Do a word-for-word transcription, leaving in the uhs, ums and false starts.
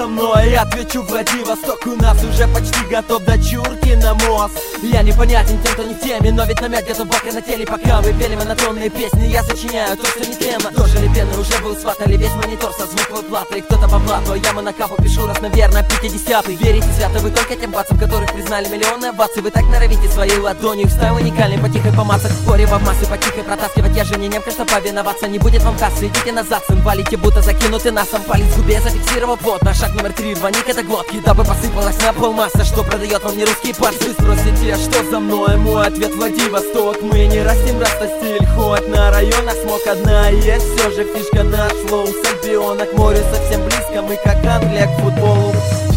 за мной? Я отвечу: Владивосток, у нас уже почти готов дочурки на мост. Я непонятен тем, кто не в теме, но ведь намет где-то в баке на теле. Пока вы пели монотонные песни, я сочиняю то, что не тема. Тоже ли пены уже был сватали весь монитор со звуковой платой. Кто-то по блату, а я монокапу пишу раз, наверное, пятидесятый. Верите свято вы только тем бацам, которых признали миллионы оваций. Вы так норовите своей ладонью, их стайл уникальный, потихой помацать. Споре в массы, потихой протаскивать. Я же не немка, что повиноваться. Не будет вам кассы, идите назад, сын, валите, будто закинуты носом. Палец в губе зафиксировал плотно. Шаг номер три, рваник это глотки, дабы посыпалась на пол масса. Что продает вам не русские парсы? Вы спросите, что за мной? Мой ответ: Владивосток. Мы не растим растостиль, хоть на районах смог. Одна есть все же фишка, наш флоу с альбиона к морю совсем близко. Мы как Англия к футболу.